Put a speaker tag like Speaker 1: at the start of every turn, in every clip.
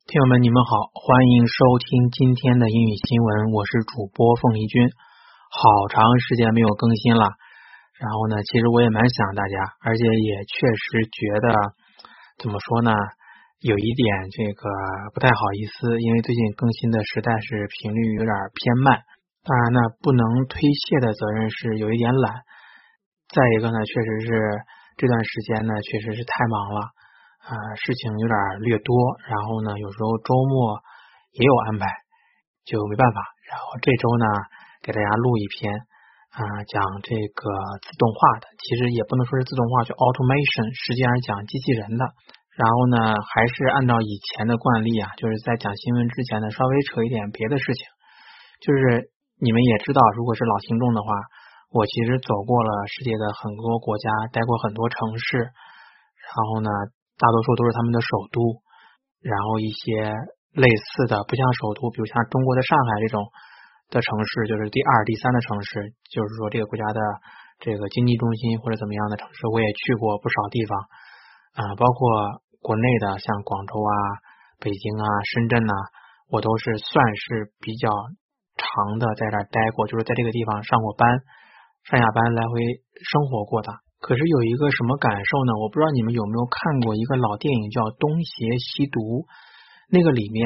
Speaker 1: 听友们，你们好，欢迎收听今天的英语新闻，我是主播凤梨君。好长时间没有更新了，然后呢，其实我也蛮想大家，而且也确实觉得怎么说呢，有一点这个不太好意思，因为最近更新的实在是频率有点偏慢。当然呢，不能推卸的责任是有一点懒，再一个呢，确实是这段时间呢，确实是太忙了。事情有点略多，然后呢，有时候周末也有安排，就没办法。然后这周呢，给大家录一篇讲这个自动化的，其实也不能说是自动化，叫 automation， 实际上是讲机器人的。然后呢，还是按照以前的惯例就是在讲新闻之前呢，稍微扯一点别的事情。就是你们也知道，如果是老听众的话，我其实走过了世界的很多国家，待过很多城市，然后呢，大多数都是他们的首都，然后一些类似的不像首都，比如像中国的上海这种的城市，就是第二、第三的城市，就是说这个国家的这个经济中心或者怎么样的城市，我也去过不少地方包括国内的像广州北京深圳我都是算是比较长的在这儿待过，就是在这个地方上过班，上下班来回生活过的。可是有一个什么感受呢？我不知道你们有没有看过一个老电影叫《东邪西毒》，那个里面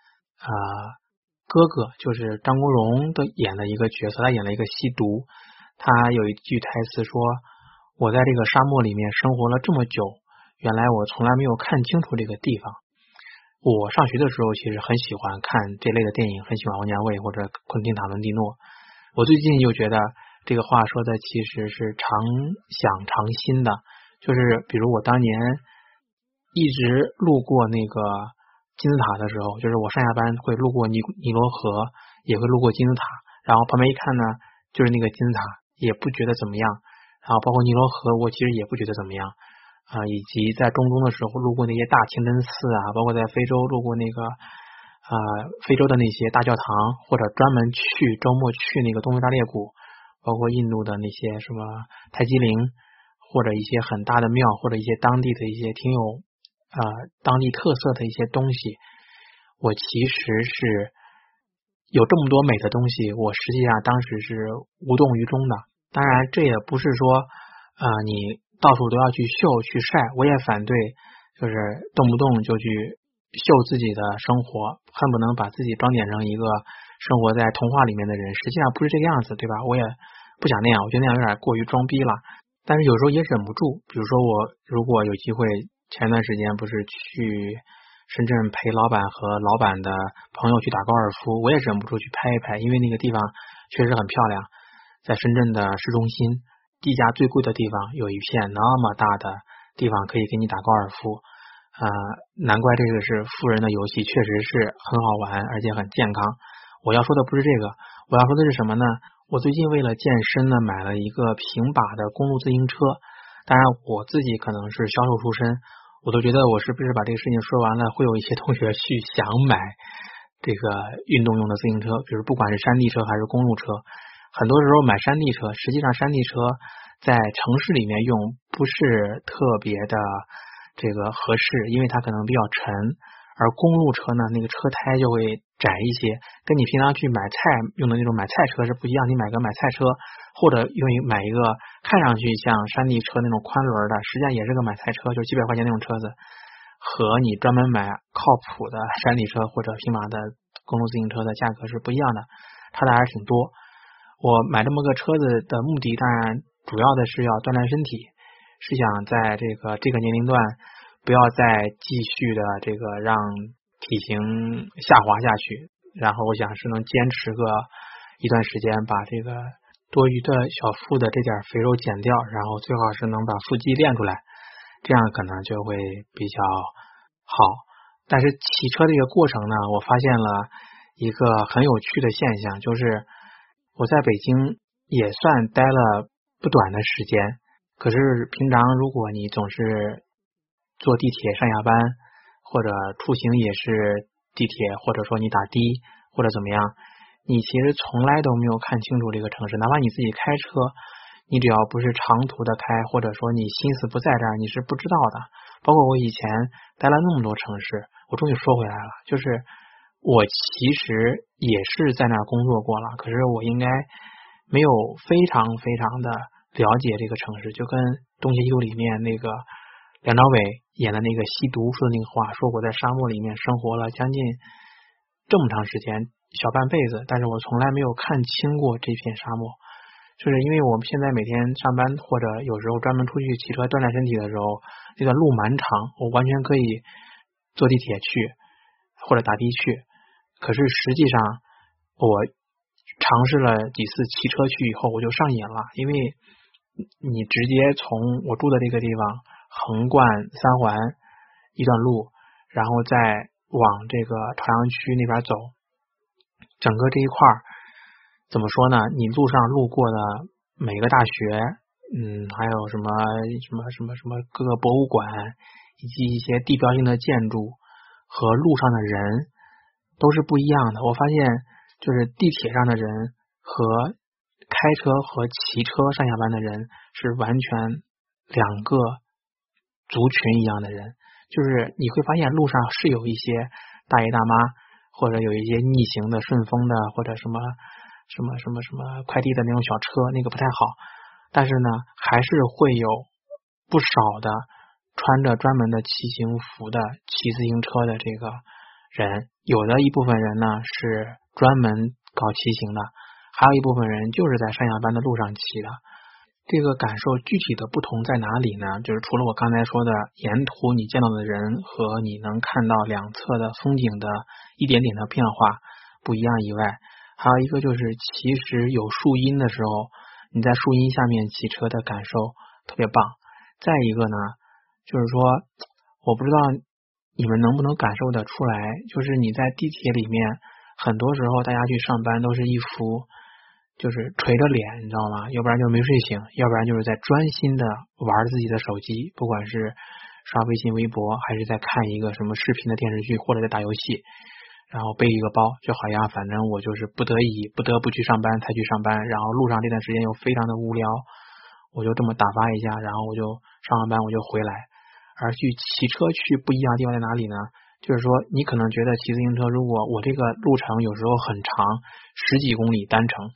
Speaker 1: 哥哥就是张国荣的演的一个角色，他演了一个吸毒，他有一句台词说，我在这个沙漠里面生活了这么久，原来我从来没有看清楚这个地方。我上学的时候其实很喜欢看这类的电影，很喜欢王家卫或者昆汀塔伦蒂诺。我最近又觉得这个话说的其实是常想常新的，就是比如我当年一直路过那个金字塔的时候，就是我上下班会路过尼罗河，也会路过金字塔，然后旁边一看呢，就是那个金字塔，也不觉得怎么样，然后包括尼罗河我其实也不觉得怎么样以及在中东的时候路过那些大清真寺包括在非洲路过那个非洲的那些大教堂，或者专门周末去那个东非大裂谷，包括印度的那些什么泰姬陵，或者一些很大的庙，或者一些当地的一些挺有当地特色的一些东西，我其实是有这么多美的东西，我实际上当时是无动于衷的。当然这也不是说你到处都要去秀去晒，我也反对就是动不动就去秀自己的生活，恨不能把自己装点成一个生活在童话里面的人，实际上不是这个样子，对吧？我也不想那样，我觉得那样有点过于装逼了。但是有时候也忍不住，比如说我如果有机会，前段时间不是去深圳陪老板和老板的朋友去打高尔夫，我也忍不住去拍一拍，因为那个地方确实很漂亮，在深圳的市中心，地价最贵的地方，有一片那么大的地方可以给你打高尔夫难怪这个是富人的游戏，确实是很好玩，而且很健康。我要说的不是这个，我要说的是什么呢？我最近为了健身呢，买了一个平把的公路自行车。当然我自己可能是销售出身，我都觉得我是不是把这个事情说完了，会有一些同学去想买这个运动用的自行车，比如不管是山地车还是公路车。很多时候买山地车，实际上山地车在城市里面用不是特别的这个合适，因为它可能比较沉，而公路车呢，那个车胎就会窄一些，跟你平常去买菜用的那种买菜车是不一样。你买个买菜车，或者买一个看上去像山地车那种宽轮的，实际上也是个买菜车，就几百块钱那种车子，和你专门买靠谱的山地车或者平把的公路自行车的价格是不一样的，差的还是挺多。我买这么个车子的目的，当然主要的是要锻炼身体，是想在这个年龄段不要再继续的这个让体型下滑下去，然后我想是能坚持个一段时间，把这个多余的小腹的这点肥肉减掉，然后最好是能把腹肌练出来，这样可能就会比较好。但是骑车这个过程呢，我发现了一个很有趣的现象，就是我在北京也算待了不短的时间，可是平常如果你总是坐地铁上下班，或者出行也是地铁，或者说你打的或者怎么样，你其实从来都没有看清楚这个城市。哪怕你自己开车，你只要不是长途的开，或者说你心思不在这儿，你是不知道的。包括我以前待了那么多城市， 我终于说回来了，就是我其实也是在那儿工作过了，可是我应该没有非常非常的了解这个城市，就跟《东邪西毒》里面那个梁朝伟演的那个吸毒说的那个话，说我在沙漠里面生活了将近这么长时间，小半辈子，但是我从来没有看清过这片沙漠。就是因为我们现在每天上班或者有时候专门出去骑车锻炼身体的时候，那段路蛮长，我完全可以坐地铁去或者打的去，可是实际上我尝试了几次骑车去以后我就上瘾了，因为你直接从我住的这个地方横贯三环一段路，然后再往这个朝阳区那边走，整个这一块怎么说呢？你路上路过的每个大学，还有什么各个博物馆，以及一些地标性的建筑和路上的人都是不一样的。我发现就是地铁上的人和开车和骑车上下班的人是完全两个族群一样的人，就是你会发现路上是有一些大爷大妈，或者有一些逆行的顺风的，或者什么快递的那种小车，那个不太好，但是呢还是会有不少的穿着专门的骑行服的骑自行车的这个人，有的一部分人呢是专门搞骑行的，还有一部分人就是在上下班的路上骑的。这个感受具体的不同在哪里呢？就是除了我刚才说的沿途你见到的人和你能看到两侧的风景的一点点的变化不一样以外，还有一个就是其实有树荫的时候，你在树荫下面骑车的感受特别棒。再一个呢，就是说我不知道你们能不能感受得出来，就是你在地铁里面很多时候大家去上班都是一副就是垂着脸，你知道吗？要不然就是没睡醒，要不然就是在专心的玩自己的手机，不管是刷微信微博，还是在看一个什么视频的电视剧，或者在打游戏，然后背一个包，就好呀，反正我就是不得不去上班才去上班，然后路上这段时间又非常的无聊，我就这么打发一下，然后我就上完班我就回来。而去骑车去不一样的地方在哪里呢？就是说你可能觉得骑自行车，如果我这个路程有时候很长，10几公里单程，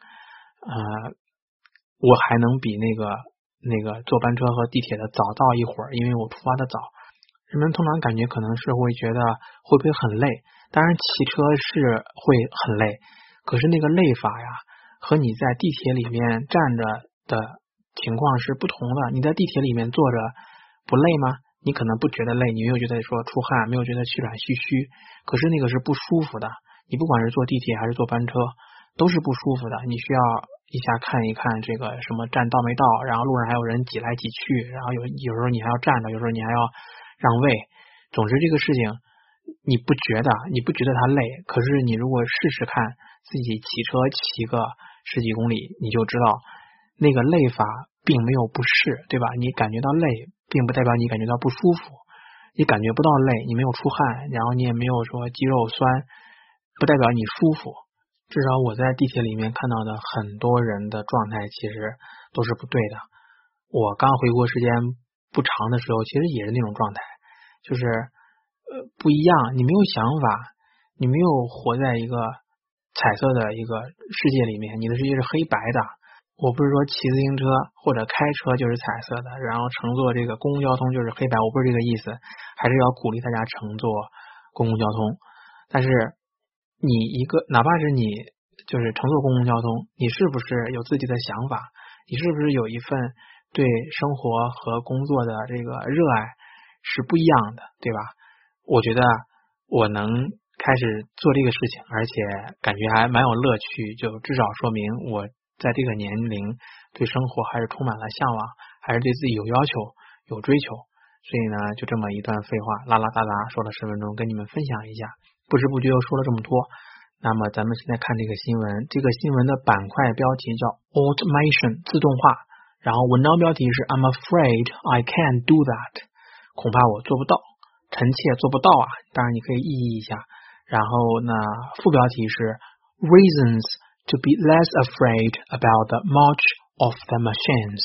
Speaker 1: 我还能比那个坐班车和地铁的早到一会儿，因为我出发的早。人们通常感觉可能是会觉得会不会很累，当然骑车是会很累，可是那个累法呀和你在地铁里面站着的情况是不同的。你在地铁里面坐着不累吗？你可能不觉得累，你没有觉得说出汗，没有觉得气喘吁吁，可是那个是不舒服的。你不管是坐地铁还是坐班车都是不舒服的，你需要一下看一看这个什么站到没到，然后路上还有人挤来挤去，然后有时候你还要站着，有时候你还要让位。总之这个事情你不觉得它累，可是你如果试试看自己骑车骑个10几公里，你就知道那个累法并没有不适，对吧？你感觉到累并不代表你感觉到不舒服，你感觉不到累，你没有出汗，然后你也没有说肌肉酸，不代表你舒服。至少我在地铁里面看到的很多人的状态其实都是不对的。我刚回国时间不长的时候其实也是那种状态，就是不一样，你没有想法，你没有活在一个彩色的一个世界里面，你的世界是黑白的。我不是说骑自行车或者开车就是彩色的，然后乘坐这个公共交通就是黑白，我不是这个意思，还是要鼓励大家乘坐公共交通。但是你哪怕是你就是乘坐公共交通，你是不是有自己的想法？你是不是有一份对生活和工作的这个热爱是不一样的，对吧？我觉得我能开始做这个事情，而且感觉还蛮有乐趣，就至少说明我在这个年龄对生活还是充满了向往，还是对自己有要求有追求。所以呢就这么一段废话啦啦哒哒说了10分钟，跟你们分享一下，不知不觉又说了这么多。那么咱们现在看这个新闻，这个新闻的板块标题叫 Automation 自动化，然后文章标题是 I'm afraid I can't do that， 恐怕我做不到，臣妾做不到啊，当然你可以意译一下。然后呢副标题是 Reasons to be less afraid about the march of the machines，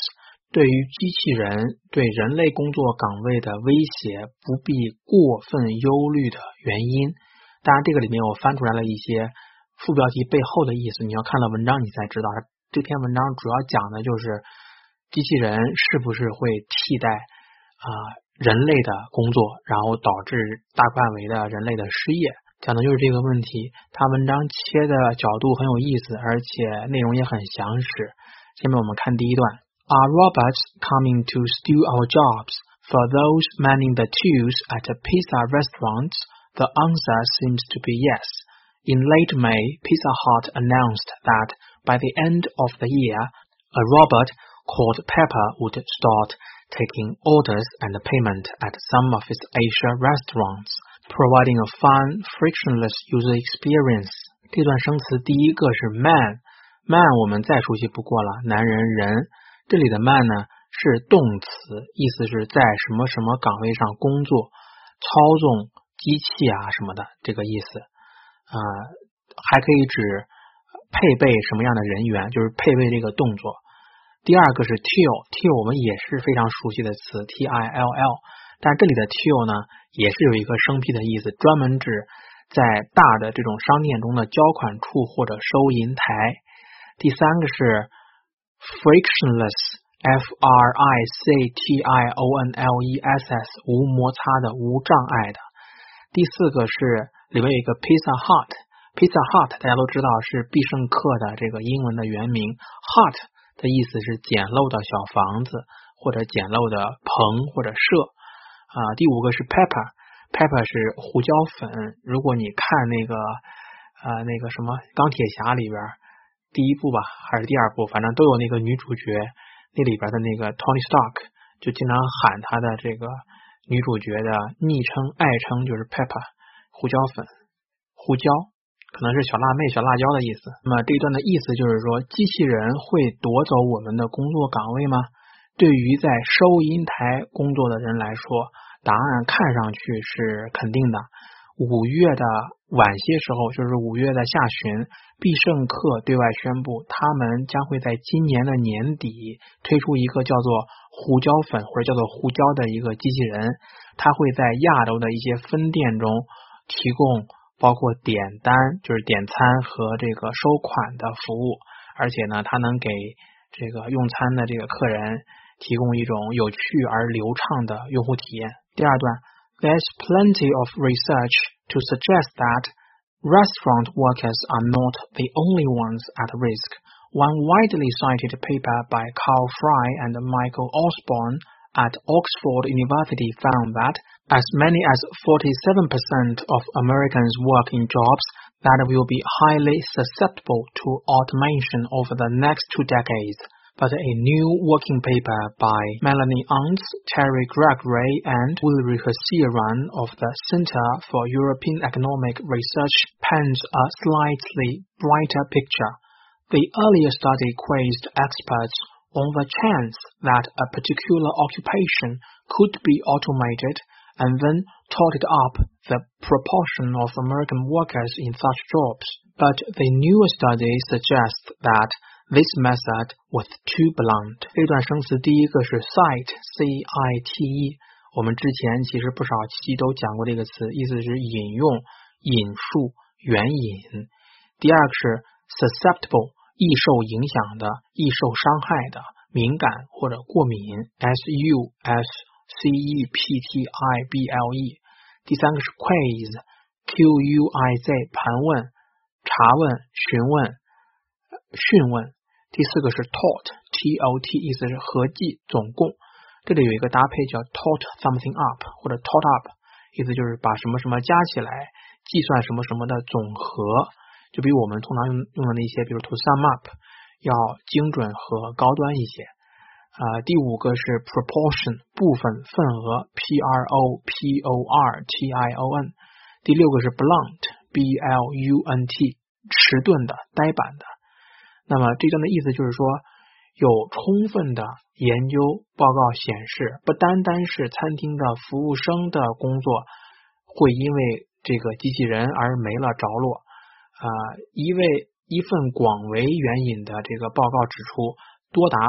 Speaker 1: 对于机器人对人类工作岗位的威胁不必过分忧虑的原因。当然这个里面我翻出来了一些副标题背后的意思，你要看了文章你才知道。这篇文章主要讲的就是机器人是不是会替代人类的工作，然后导致大范围的人类的失业，讲的就是这个问题。他文章切的角度很有意思，而且内容也很详实。下面我们看第一段。Are robots coming to steal our jobs? For those manning the tools at a pizza restaurant, the answer seems to be yes. In late May, Pizza Hut announced that by the end of the year, a robot called Pepper would start taking orders and payment at some of its Asia restaurants, providing a fun, frictionless user experience. 这段生词第一个是 man 我们再熟悉不过了，男人人。这里的 man 呢是动词，意思是在什么什么岗位上工作，操纵机器啊什么的这个意思。还可以指配备什么样的人员，就是配备这个动作。第二个是 till 我们也是非常熟悉的词 till， 但这里的 till 呢也是有一个生僻的意思，专门指在大的这种商店中的交款处或者收银台。第三个是 frictionless frictionless 无摩擦的，无障碍的。第四个是里面有一个 Pizza Hut 大家都知道是必胜客的这个英文的原名， Hut 的意思是简陋的小房子或者简陋的棚或者舍。第五个是 Pepper 是胡椒粉。如果你看那个什么钢铁侠里边第一部吧还是第二部，反正都有那个女主角，那里边的那个 Tony Stark 就经常喊他的这个女主角的昵称爱称就是 Pepper 胡椒粉，胡椒可能是小辣妹小辣椒的意思。那么这一段的意思就是说，机器人会夺走我们的工作岗位吗？对于在收银台工作的人来说，答案看上去是肯定的。5月的晚些时候，就是5月的下旬，必胜客对外宣布，他们将会在今年的年底推出一个叫做胡椒粉或者叫做胡椒的一个机器人，它会在亚洲的一些分店中提供包括点单，就是点餐和这个收款的服务，而且呢，它能给这个用餐的这个客人提供一种有趣而流畅的用户体验。第二段 There's plenty of research to suggest that restaurant workers are not the only ones at risk. One widely cited paper by Carl Fry and Michael Osborne at Oxford University found that as many as 47% of Americans work in jobs that will be highly susceptible to automation over the next 2 decades. But a new working paper by Melanie Ants, Terry Gregory, and Ulrich Sieran of the Center for European Economic Research paints a slightly brighter picture. The earlier study quizzed experts on the chance that a particular occupation could be automated and then totted up the proportion of American workers in such jobs. But the newer study suggests that this method was too blunt. 这段生词第一个是 cite C-I-T-E， 我们之前其实不少期都讲过这个词，意思是引用、引述、援引。第二个是 susceptible， 易受影响的、易受伤害的、敏感或者过敏 S-U-S-C-E-P-T-I-B-L-E。 第三个是 quiz Q-U-I-Z， 盘问、查问、询问、讯问。第四个是 tot T-O-T， 意思是合计、总共。这里有一个搭配叫 tot something up 或者 tot up， 意思就是把什么什么加起来，计算什么什么的总和，就比我们通常用的那些比如 to sum up 要精准和高端一些。第五个是 proportion 部分、份额 P-R-O-P-O-R-T-I-O-N。 第六个是 blunt B-L-U-N-T 迟钝的、呆板的。那么这段的意思就是说，有充分的研究报告显示，不单单是餐厅的服务生的工作会因为这个机器人而没了着落。一份广为援引的这个报告指出， 多达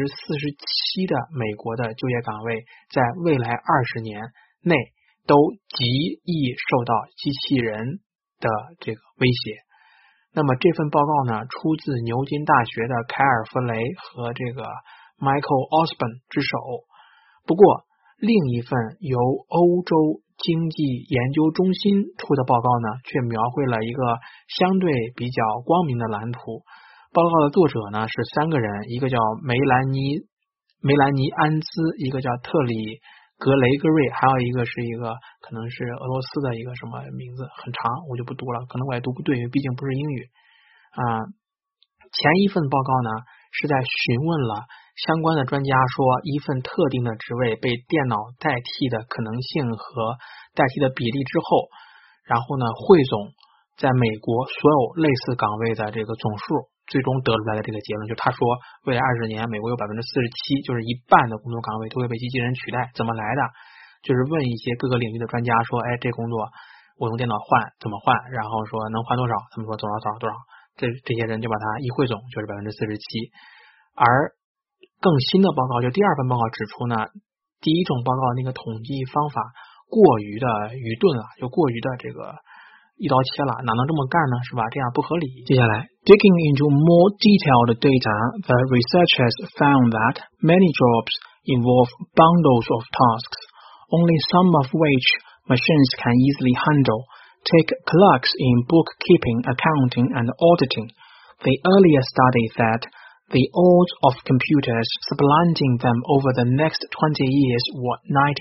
Speaker 1: 47%的美国的就业岗位在未来20年内都极易受到机器人的这个威胁。那么这份报告呢，出自牛津大学的凯尔弗雷和这个 Michael Osborne 之手。不过另一份由欧洲经济研究中心出的报告呢，却描绘了一个相对比较光明的蓝图。报告的作者呢是3个人，一个叫梅兰妮安兹，一个叫特里格雷格瑞，还有一个是一个可能是俄罗斯的一个什么名字，很长，我就不读了，可能我也读不对，因为毕竟不是英语。前一份报告呢是在询问了相关的专家说一份特定的职位被电脑代替的可能性和代替的比例之后，然后呢汇总在美国所有类似岗位的这个总数，最终得出来的这个结论，就他说未来20年美国有47%，就是一半的工作岗位都会被机器人取代。怎么来的？就是问一些各个领域的专家说，这工作我用电脑换怎么换，然后说能换多少，他们说多少，这些人就把它一汇总就是47%。而更新的报告，就第二份报告指出呢，第一种报告那个统计方法过于的愚钝了，就过于的这个一刀切了，哪能这么干呢？是吧？这样不合理。接下来
Speaker 2: Digging into more detailed data, the researchers found that many jobs involve bundles of tasks, only some of which machines can easily handle. Take clerks in bookkeeping, accounting, and auditing. The earlier study said the odds of computers supplanting them over the next 20 years were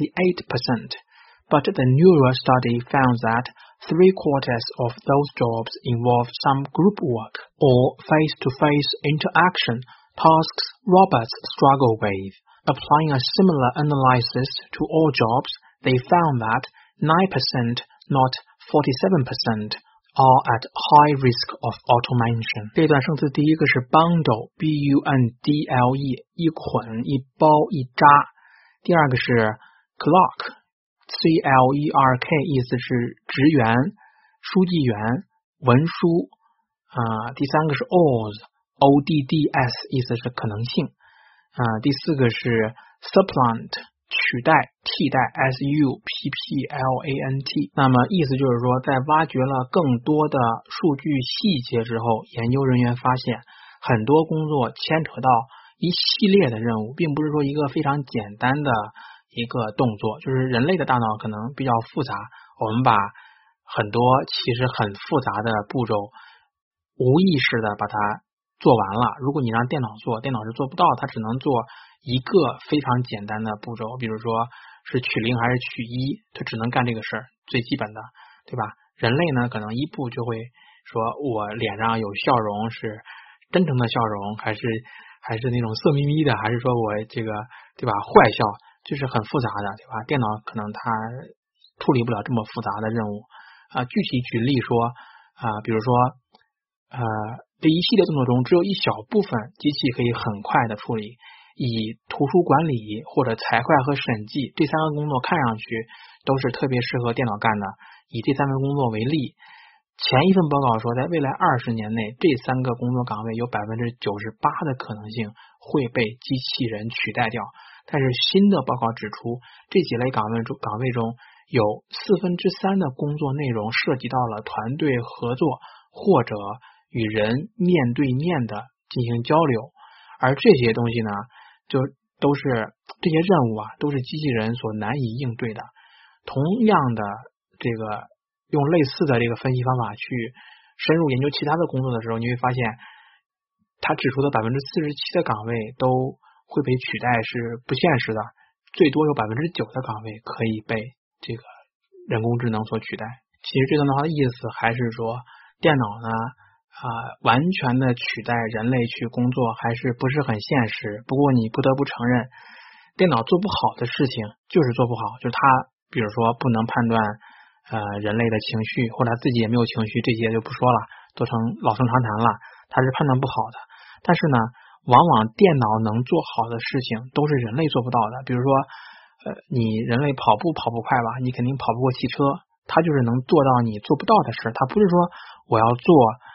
Speaker 2: 98%. But the newer study found that 3/4 of those jobs involve some group work or face-to-face interaction, tasks robots struggle with. Applying a similar analysis to all jobs, they found that 9%, not 47%, are at high risk of automation.
Speaker 1: 这段生词第一个是 bundle, B-U-N-D-L-E, 一捆一包一扎。第二个是 clerk, C-L-E-R-K, 意思是职员、书记员、文书。第三个是 odds, O-D-D-S, 意思是可能性。第四个是 supplant, 取代、替代 S-U-P-P-L-A-N-T。 那么意思就是说，在挖掘了更多的数据细节之后，研究人员发现很多工作牵扯到一系列的任务，并不是说一个非常简单的一个动作，就是人类的大脑可能比较复杂，我们把很多其实很复杂的步骤无意识的把它做完了。如果你让电脑做，电脑是做不到，它只能做一个非常简单的步骤，比如说是取零还是取一，它只能干这个事儿，最基本的，对吧？人类呢，可能一步就会说我脸上有笑容是真诚的笑容，还是那种色眯眯的，还是说我这个对吧坏笑，就是很复杂的，对吧？电脑可能它处理不了这么复杂的任务。具体举例说比如说这一系列动作中只有一小部分机器可以很快的处理，以图书管理或者财会和审计这3个工作看上去都是特别适合电脑干的。以这3份工作为例，前一份报告说在未来20年内这3个工作岗位有 98% 的可能性会被机器人取代掉。但是新的报告指出，这几类岗位中有3/4的工作内容涉及到了团队合作或者与人面对面的进行交流，而这些东西呢，就都是这些任务都是机器人所难以应对的。同样的这个用类似的这个分析方法去深入研究其他的工作的时候，你会发现他指出的 47% 的岗位都会被取代是不现实的，最多有 9% 的岗位可以被这个人工智能所取代。其实这段话的意思还是说，电脑呢完全的取代人类去工作还是不是很现实。不过你不得不承认，电脑做不好的事情就是做不好，就是它比如说不能判断人类的情绪，或者自己也没有情绪，这些就不说了，都成老生常谈了，它是判断不好的。但是呢，往往电脑能做好的事情都是人类做不到的。比如说你人类跑步快吧，你肯定跑不过汽车，它就是能做到你做不到的事。它不是说我要做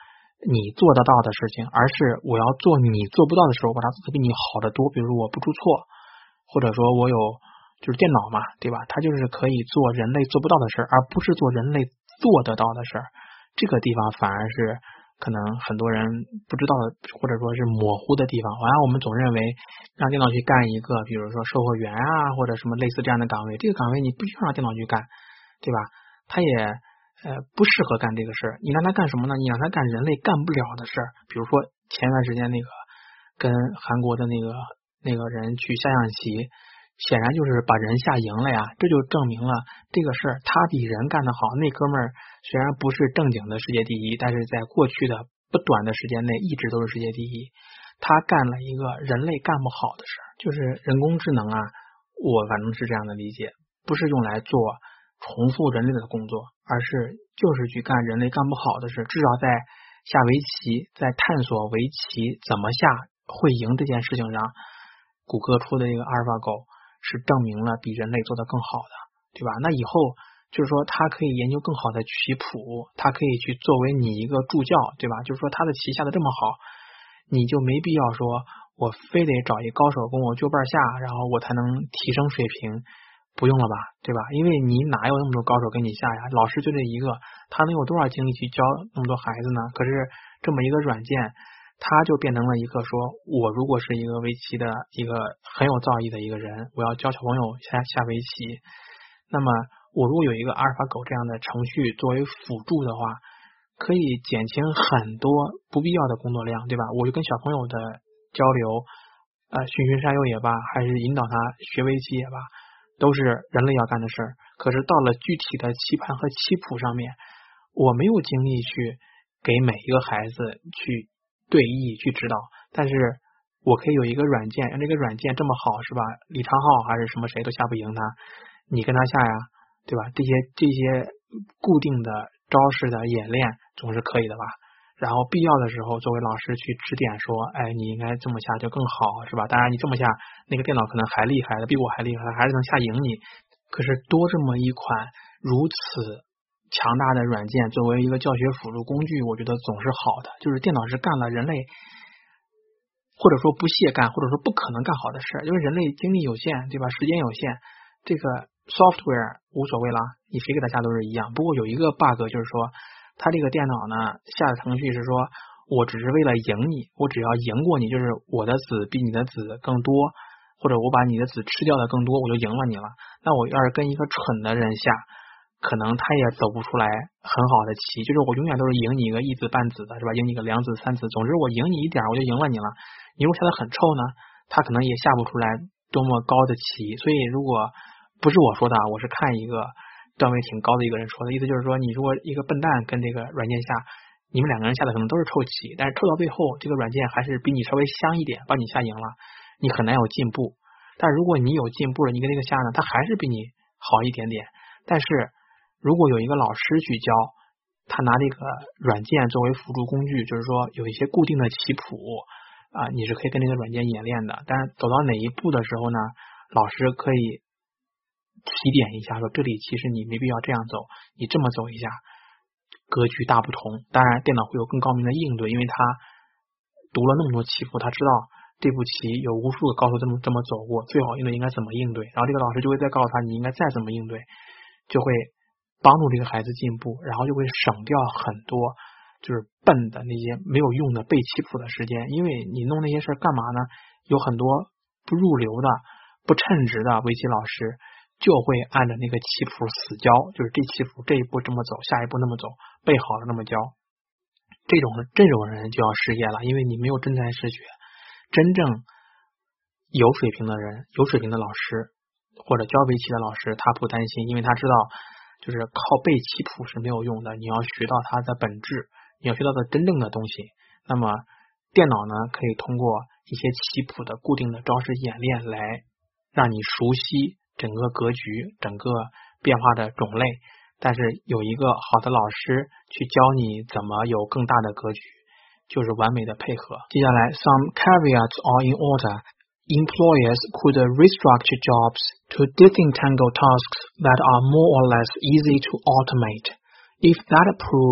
Speaker 1: 你做得到的事情，而是我要做你做不到的时候，把它做得比你好得多。比如我不出错，或者说我有就是电脑嘛，对吧？它就是可以做人类做不到的事，而不是做人类做得到的事。这个地方反而是可能很多人不知道的，或者说是模糊的地方。好像我们总认为让电脑去干一个，比如说售货员啊，或者什么类似这样的岗位，这个岗位你不需要让电脑去干，对吧？它也不适合干这个事。你让他干什么呢？你让他干人类干不了的事。比如说前段时间那个跟韩国的那个人去下象棋，显然就是把人下赢了呀，这就证明了这个事儿他比人干得好。那哥们儿虽然不是正经的世界第一，但是在过去的不短的时间内一直都是世界第一。他干了一个人类干不好的事，就是人工智能啊，我反正是这样的理解，不是用来做重复人类的工作，而是就是去干人类干不好的事。至少在下围棋，在探索围棋怎么下会赢这件事情上，谷歌出的这个阿尔法狗是证明了比人类做得更好的，对吧？那以后就是说它可以研究更好的棋谱，它可以去作为你一个助教，对吧？就是说它的棋下的这么好，你就没必要说我非得找一高手跟我就伴下，然后我才能提升水平，不用了吧，对吧？因为你哪有那么多高手跟你下呀？老师就这一个，他能有多少精力去教那么多孩子呢？可是这么一个软件，它就变成了一个说，我如果是一个围棋的一个很有造诣的一个人，我要教小朋友下围棋，那么我如果有一个阿尔法狗这样的程序作为辅助的话，可以减轻很多不必要的工作量，对吧？我就跟小朋友的交流，循循善诱也罢，还是引导他学围棋也罢，都是人类要干的事儿。可是到了具体的棋盘和棋谱上面，我没有精力去给每一个孩子去对弈去指导，但是我可以有一个软件，让这个软件这么好，是吧？李昌镐还是什么谁都下不赢他，你跟他下呀，对吧？这些固定的招式的演练总是可以的吧？然后必要的时候作为老师去指点说，哎，你应该这么下就更好，是吧？当然你这么下，那个电脑可能还厉害的，比我还厉害，还是能下赢你。可是多这么一款如此强大的软件作为一个教学辅助工具，我觉得总是好的。就是电脑是干了人类或者说不屑干，或者说不可能干好的事，因为人类精力有限，对吧？时间有限，这个 software 无所谓啦，你谁给它下都是一样。不过有一个 bug 就是说，它这个电脑呢下的程序是说，我只是为了赢你，我只要赢过你，就是我的子比你的子更多，或者我把你的子吃掉的更多，我就赢了你了。那我要是跟一个蠢的人下，可能他也走不出来很好的棋，就是我永远都是赢你一个一子半子的，是吧？赢你个两子三子，总之我赢你一点我就赢了你了。你如果下的很臭呢，他可能也下不出来多么高的棋。所以如果不是我说的，我是看一个段位挺高的一个人说的，意思就是说，你如果一个笨蛋跟这个软件下，你们两个人下的可能都是臭棋，但是臭到最后这个软件还是比你稍微香一点，把你下赢了，你很难有进步。但如果你有进步了，你跟这个下呢，他还是比你好一点点。但是如果有一个老师去教，他拿这个软件作为辅助工具，就是说有一些固定的棋谱啊，你是可以跟这个软件演练的。但是走到哪一步的时候呢，老师可以提点一下，说这里其实你没必要这样走，你这么走一下，格局大不同。当然电脑会有更高明的应对，因为他读了那么多棋谱，他知道这步棋有无数个高手这么走过，最好应对应该怎么应对，然后这个老师就会再告诉他你应该再怎么应对，就会帮助这个孩子进步，然后就会省掉很多就是笨的那些没有用的背棋谱的时间。因为你弄那些事干嘛呢？有很多不入流的不称职的围棋老师就会按照那个棋谱死教，就是这棋谱这一步这么走，下一步那么走，背好了那么教。这种人就要失业了，因为你没有真才实学。真正有水平的人，有水平的老师或者教围棋的老师，他不担心，因为他知道就是靠背棋谱是没有用的，你要学到它的本质，你要学到的真正的东西。那么电脑呢，可以通过一些棋谱的固定的招式演练来让你熟悉整个格局，整个变化的种类，但是有一个好的老师去教你怎么有更大的格局，就是完美的配合。接下来 some caveats are in order. Employers could restructure jobs to disentangle tasks that are more or less easy to automate. If that proves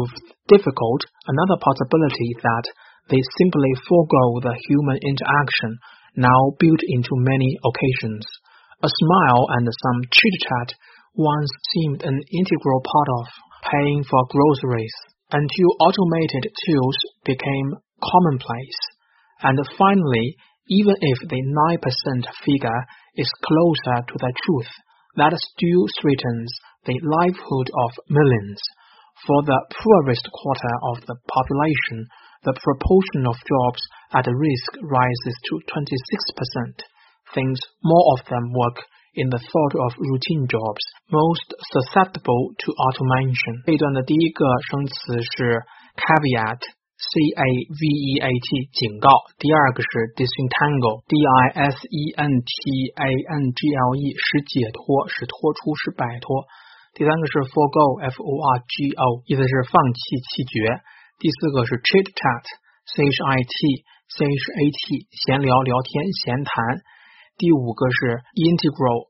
Speaker 2: difficult, another possibility is that they simply forego the human interaction now built into many occasions. A smile and some chit-chat once seemed an integral part of paying for groceries until automated tools became commonplace. And finally, even if the 9% figure is closer to the truth, that still threatens the livelihood of millions. For the poorest quarter of the population, the proportion of jobs at risk rises to 26%. Since more of them work in the sort of routine jobs most susceptible to automation. 这一段的第一个生词是 caveat, C-A-V-E-A-T, 警告。第二个是 disentangle, D-I-S-E-N-T-A-N-G-L-E, 使解脱，使脱出，使摆脱。第三个是 forgo, F-O-R-G-O, 意思是放弃、弃绝。第四个是 chit-chat, C-H-I-T-C-H-A-T, 闲聊、聊天、闲谈。第五个是 integral,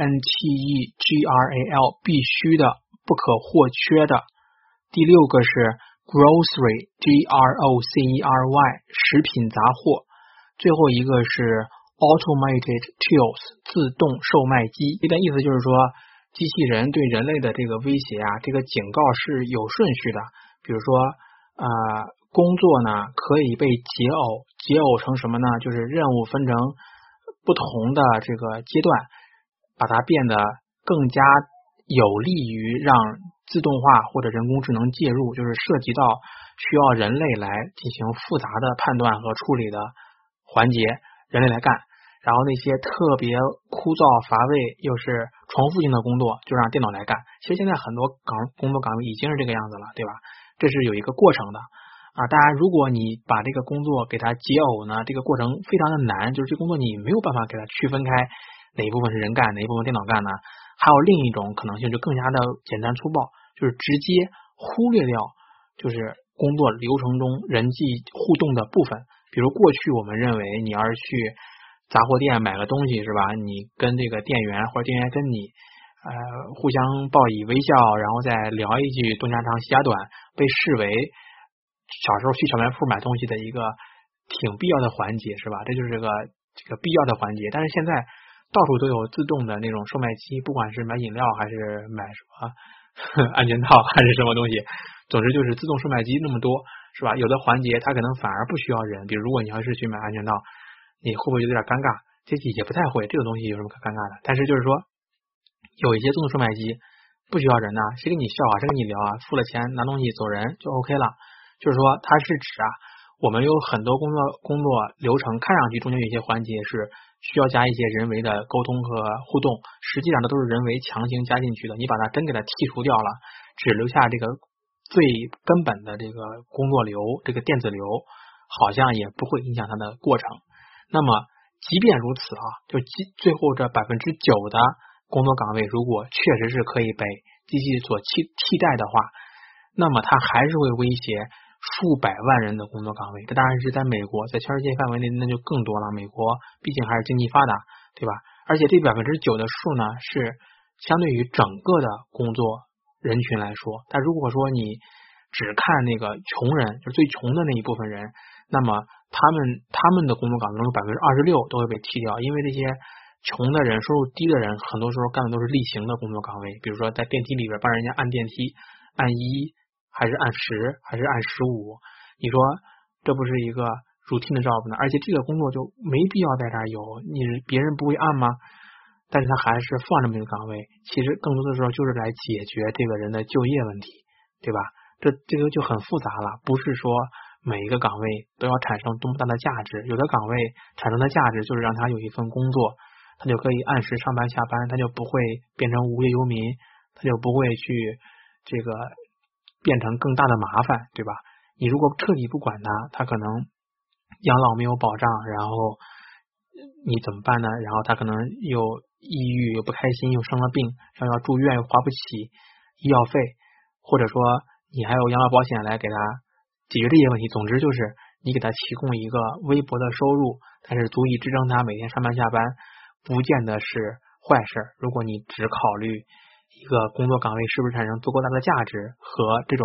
Speaker 2: I-N-T-E-G-R-A-L, 必须的、不可或缺的。第六个是 grocery, G-R-O-C-E-R-Y, 食品杂货。最后一个是 automated tools, 自动售卖机。这段意思就是说，机器人对人类的这个威胁啊，这个警告是有顺序的。比如说工作呢可以被解耦成什么呢？就是任务分成不同的这个阶段，把它变得更加有利于让自动化或者人工智能介入，就是涉及到需要人类来进行复杂的判断和处理的环节，人类来干。然后那些特别枯燥乏味又是重复性的工作就让电脑来干。其实现在很多工作岗位已经是这个样子了，对吧？这是有一个过程的啊。当然如果你把这个工作给它解耦呢，这个过程非常的难，就是这工作你没有办法给它区分开哪一部分是人干，哪一部分电脑干呢。还有另一种可能性就更加的简单粗暴，就是直接忽略掉就是工作流程中人际互动的部分。比如过去我们认为你要是去杂货店买个东西是吧，你跟这个店员或者店员跟你互相报以微笑，然后再聊一句东家长西家短，被视为小时候去小卖铺买东西的一个挺必要的环节是吧？这就是这个必要的环节。但是现在到处都有自动的那种售卖机，不管是买饮料还是买什么安全套还是什么东西，总之就是自动售卖机那么多是吧？有的环节它可能反而不需要人，比如如果你要是去买安全套，你会不会有点尴尬？这也不太会，这个东西有什么可尴尬的？但是就是说有一些自动售卖机不需要人呢，谁跟你笑啊，谁跟你聊啊，付了钱拿东西走人就 OK 了。就是说它是指我们有很多工作流程看上去中间有一些环节是需要加一些人为的沟通和互动，实际上它都是人为强行加进去的，你把它真给它剔除掉了，只留下这个最根本的这个工作流，这个电子流好像也不会影响它的过程。那么即便如此就最后这 9% 的工作岗位如果确实是可以被机器所替代的话，那么它还是会威胁数百万人的工作岗位。这当然是在美国，在全世界范围内那就更多了，美国毕竟还是经济发达，对吧？而且这 9% 的数呢是相对于整个的工作人群来说，但如果说你只看那个穷人，就是最穷的那一部分人，那么他们的工作岗位中有 26% 都会被替掉，因为这些穷的人收入低的人很多时候干的都是例行的工作岗位，比如说在电梯里边帮人家按电梯，按1还是按10还是按15，你说这不是一个 routine 的 job 呢？而且这个工作就没必要在这儿有，别人不会按吗？但是他还是放这么一个岗位，其实更多的时候就是来解决这个人的就业问题，对吧？这个就很复杂了，不是说每一个岗位都要产生多么大的价值，有的岗位产生的价值就是让他有一份工作，他就可以按时上班下班，他就不会变成无业游民，他就不会去这个变成更大的麻烦，对吧？你如果彻底不管他可能养老没有保障，然后你怎么办呢？然后他可能又抑郁又不开心又生了病，然后要住院又花不起医药费，或者说你还有养老保险来给他解决这些问题。总之就是你给他提供一个微薄的收入，但是足以支撑他每天上班下班，不见得是坏事。如果你只考虑一个工作岗位是不是产生足够大的价值和这种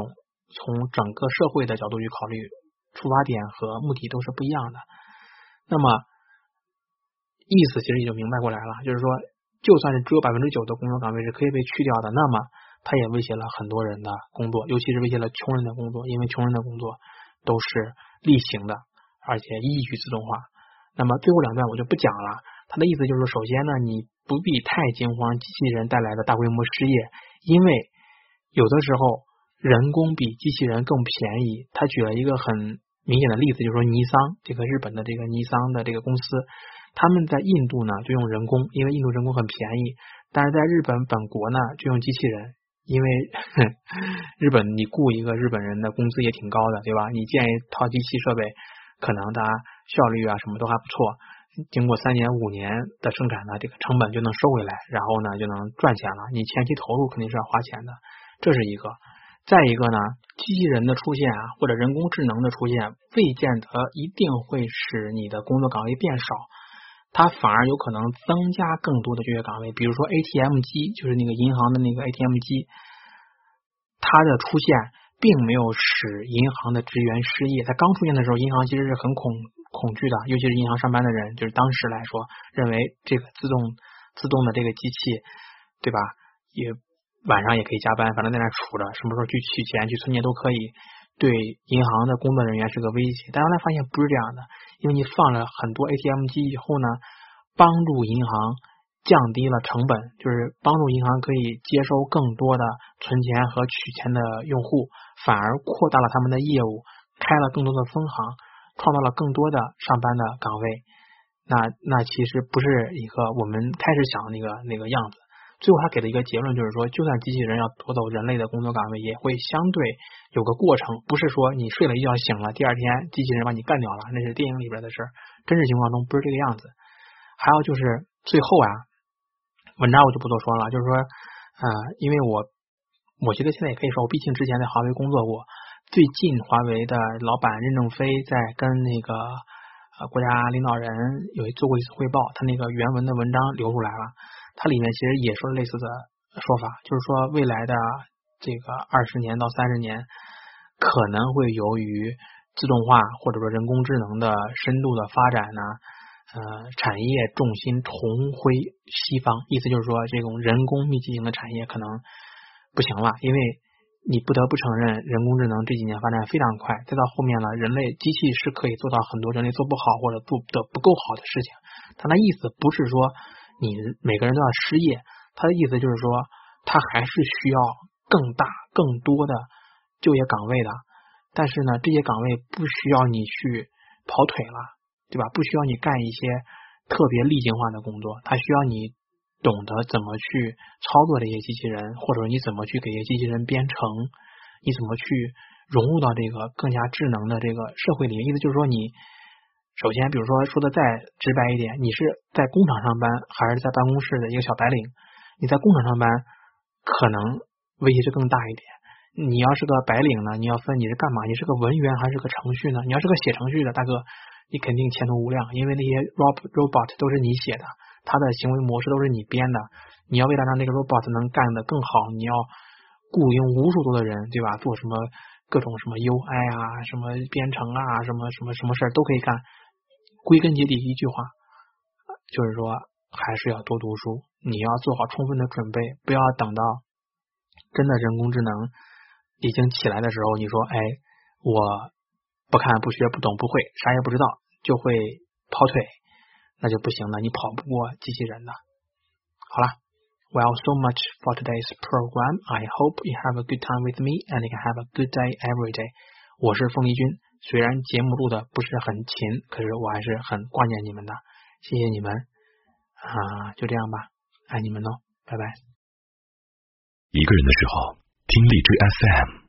Speaker 1: 从整个社会的角度去考虑，出发点和目的都是不一样的。那么意思其实也就明白过来了，就是说就算是只有 9% 的工作岗位是可以被去掉的，那么它也威胁了很多人的工作，尤其是威胁了穷人的工作，因为穷人的工作都是例行的，而且易于自动化。那么最后两段我就不讲了，他的意思就是首先呢，你不必太惊慌机器人带来的大规模失业，因为有的时候人工比机器人更便宜。他举了一个很明显的例子，就是说尼桑，这个日本的这个尼桑的这个公司，他们在印度呢就用人工，因为印度人工很便宜，但是在日本本国呢就用机器人，因为日本你雇一个日本人的工资也挺高的，对吧？你建一套机器设备，可能它效率啊什么都还不错，经过3年5年的生产呢，这个成本就能收回来，然后呢就能赚钱了。你前期投入肯定是要花钱的，这是一个。再一个呢，机器人的出现啊，或者人工智能的出现，未见得一定会使你的工作岗位变少，它反而有可能增加更多的就业岗位。比如说 ATM 机，就是那个银行的那个 ATM 机，它的出现并没有使银行的职员失业。它刚出现的时候，银行其实是很恐惧的，尤其是银行上班的人，就是当时来说认为这个自动的这个机器，对吧，也晚上也可以加班，反正在那杵着，什么时候去取钱去存钱都可以，对银行的工作人员是个威胁。但后来发现不是这样的，因为你放了很多 ATM 机以后呢，帮助银行降低了成本，就是帮助银行可以接收更多的存钱和取钱的用户，反而扩大了他们的业务，开了更多的分行，创造了更多的上班的岗位。那其实不是一个我们开始想的那个样子。最后他给的一个结论就是说，就算机器人要夺走人类的工作岗位，也会相对有个过程，不是说你睡了一觉醒了，第二天机器人把你干掉了，那是电影里边的事，真实情况中不是这个样子。还有就是最后啊，文章我就不多说了，就是说因为我觉得现在也可以说，我毕竟之前在华为工作过，最近华为的老板任正非在跟那个国家领导人做过一次汇报，他那个原文的文章流出来了，它里面其实也说了类似的说法，就是说未来的这个20年到30年可能会由于自动化或者说人工智能的深度的发展呢，产业重心重回西方，意思就是说这种人工密集型的产业可能不行了，因为你不得不承认人工智能这几年发展非常快，再到后面了，人类机器是可以做到很多人类做不好或者做的不够好的事情。它的意思不是说你每个人都要失业，它的意思就是说它还是需要更大更多的就业岗位的，但是呢这些岗位不需要你去跑腿了，对吧？不需要你干一些特别例行化的工作，它需要你懂得怎么去操作这些机器人，或者你怎么去给这些机器人编程，你怎么去融入到这个更加智能的这个社会里面。意思就是说，你首先比如说说的再直白一点，你是在工厂上班还是在办公室的一个小白领，你在工厂上班可能威胁是更大一点，你要是个白领呢，你要分你是干嘛，你是个文员还是个程序呢？你要是个写程序的大哥，你肯定前途无量，因为那些 robot 都是你写的，它的行为模式都是你编的，你要为了让那个 robot 能干得更好，你要雇佣无数多的人，对吧？做什么各种什么 UI 啊，什么编程啊，什么事都可以干。归根结底一句话，就是说还是要多读书，你要做好充分的准备，不要等到真的人工智能已经起来的时候，你说我不看不学不懂不会啥也不知道就会跑腿，那就不行了，你跑不过机器人的。好了 Well, so much for today's program. I hope you have a good time with me and you can have a good day every day. 我是凤梨君，虽然节目录的不是很勤，可是我还是很挂念你们的，谢谢你们就这样吧，爱你们哦，拜拜。
Speaker 3: 一个人的时候听荔枝 FM